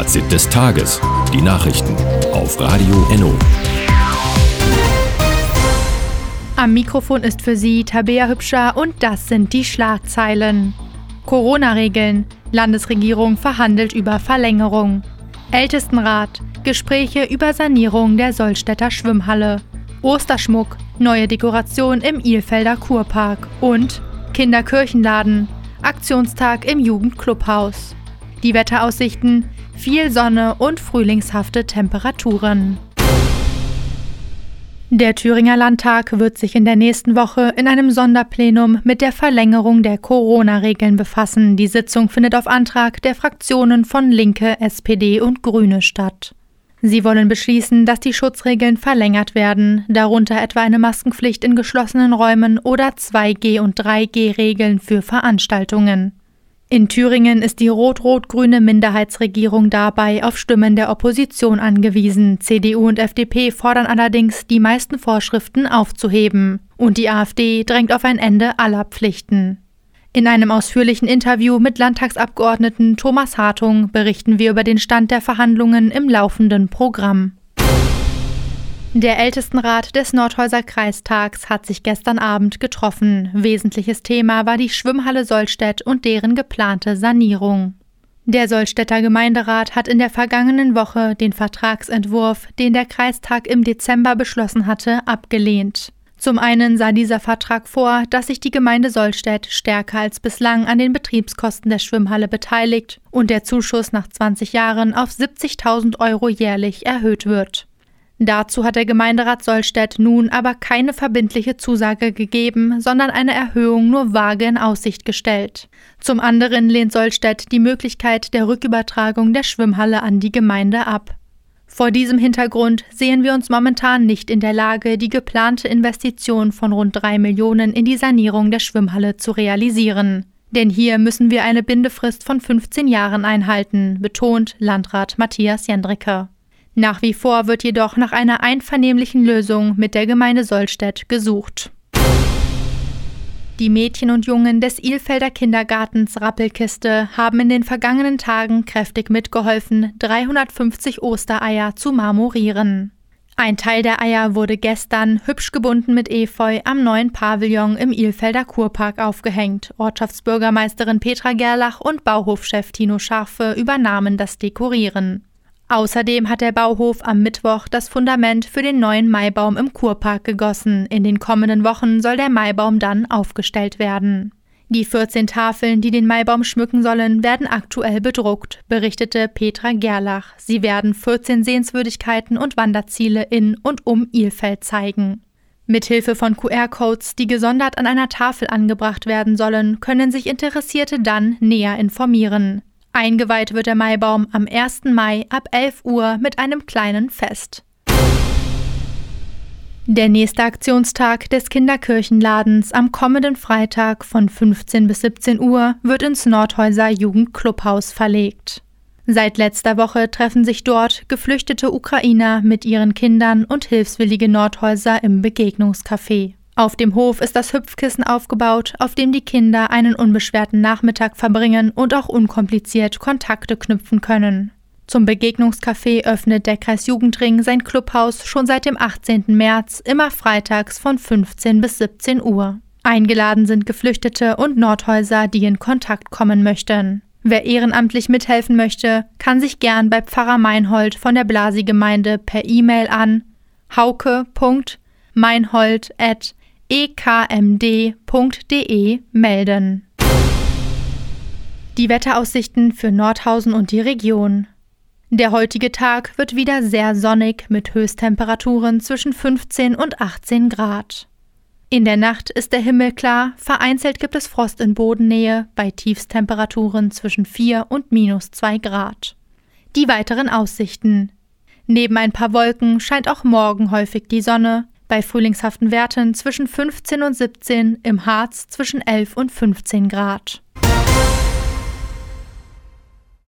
Fazit des Tages. Die Nachrichten auf Radio Enno. Am Mikrofon ist für Sie Tabea Hübscher und das sind die Schlagzeilen. Corona-Regeln. Landesregierung verhandelt über Verlängerung. Ältestenrat. Gespräche über Sanierung der Sollstädter Schwimmhalle. Osterschmuck. Neue Dekoration im Ilfelder Kurpark. Und Kinderkirchenladen. Aktionstag im Jugendclubhaus. Die Wetteraussichten: viel Sonne und frühlingshafte Temperaturen. Der Thüringer Landtag wird sich in der nächsten Woche in einem Sonderplenum mit der Verlängerung der Corona-Regeln befassen. Die Sitzung findet auf Antrag der Fraktionen von Linke, SPD und Grüne statt. Sie wollen beschließen, dass die Schutzregeln verlängert werden, darunter etwa eine Maskenpflicht in geschlossenen Räumen oder 2G- und 3G-Regeln für Veranstaltungen. In Thüringen ist die rot-rot-grüne Minderheitsregierung dabei auf Stimmen der Opposition angewiesen. CDU und FDP fordern allerdings, die meisten Vorschriften aufzuheben. Und die AfD drängt auf ein Ende aller Pflichten. In einem ausführlichen Interview mit Landtagsabgeordneten Thomas Hartung berichten wir über den Stand der Verhandlungen im laufenden Programm. Der Ältestenrat des Nordhäuser Kreistags hat sich gestern Abend getroffen. Wesentliches Thema war die Schwimmhalle Sollstedt und deren geplante Sanierung. Der Sollstädter Gemeinderat hat in der vergangenen Woche den Vertragsentwurf, den der Kreistag im Dezember beschlossen hatte, abgelehnt. Zum einen sah dieser Vertrag vor, dass sich die Gemeinde Sollstedt stärker als bislang an den Betriebskosten der Schwimmhalle beteiligt und der Zuschuss nach 20 Jahren auf 70.000 € jährlich erhöht wird. Dazu hat der Gemeinderat Sollstedt nun aber keine verbindliche Zusage gegeben, sondern eine Erhöhung nur vage in Aussicht gestellt. Zum anderen lehnt Sollstedt die Möglichkeit der Rückübertragung der Schwimmhalle an die Gemeinde ab. Vor diesem Hintergrund sehen wir uns momentan nicht in der Lage, die geplante Investition von rund 3 Millionen in die Sanierung der Schwimmhalle zu realisieren. Denn hier müssen wir eine Bindefrist von 15 Jahren einhalten, betont Landrat Matthias Jendricke. Nach wie vor wird jedoch nach einer einvernehmlichen Lösung mit der Gemeinde Sollstedt gesucht. Die Mädchen und Jungen des Ilfelder Kindergartens Rappelkiste haben in den vergangenen Tagen kräftig mitgeholfen, 350 Ostereier zu marmorieren. Ein Teil der Eier wurde gestern, hübsch gebunden mit Efeu, am neuen Pavillon im Ilfelder Kurpark aufgehängt. Ortschaftsbürgermeisterin Petra Gerlach und Bauhofchef Tino Scharfe übernahmen das Dekorieren. Außerdem hat der Bauhof am Mittwoch das Fundament für den neuen Maibaum im Kurpark gegossen. In den kommenden Wochen soll der Maibaum dann aufgestellt werden. Die 14 Tafeln, die den Maibaum schmücken sollen, werden aktuell bedruckt, berichtete Petra Gerlach. Sie werden 14 Sehenswürdigkeiten und Wanderziele in und um Ilfeld zeigen. Mithilfe von QR-Codes, die gesondert an einer Tafel angebracht werden sollen, können sich Interessierte dann näher informieren. Eingeweiht wird der Maibaum am 1. Mai ab 11 Uhr mit einem kleinen Fest. Der nächste Aktionstag des Kinderkirchenladens am kommenden Freitag von 15 bis 17 Uhr wird ins Nordhäuser Jugendclubhaus verlegt. Seit letzter Woche treffen sich dort geflüchtete Ukrainer mit ihren Kindern und hilfswillige Nordhäuser im Begegnungscafé. Auf dem Hof ist das Hüpfkissen aufgebaut, auf dem die Kinder einen unbeschwerten Nachmittag verbringen und auch unkompliziert Kontakte knüpfen können. Zum Begegnungscafé öffnet der Kreisjugendring sein Clubhaus schon seit dem 18. März, immer freitags von 15 bis 17 Uhr. Eingeladen sind Geflüchtete und Nordhäuser, die in Kontakt kommen möchten. Wer ehrenamtlich mithelfen möchte, kann sich gern bei Pfarrer Meinhold von der Blasi-Gemeinde per E-Mail an hauke.meinhold@ekmd.de melden. Die Wetteraussichten für Nordhausen und die Region. Der heutige Tag wird wieder sehr sonnig mit Höchsttemperaturen zwischen 15 und 18 Grad. In der Nacht ist der Himmel klar, vereinzelt gibt es Frost in Bodennähe bei Tiefstemperaturen zwischen 4 und -2 Grad. Die weiteren Aussichten. Neben ein paar Wolken scheint auch morgen häufig die Sonne, bei frühlingshaften Werten zwischen 15 und 17, im Harz zwischen 11 und 15 Grad.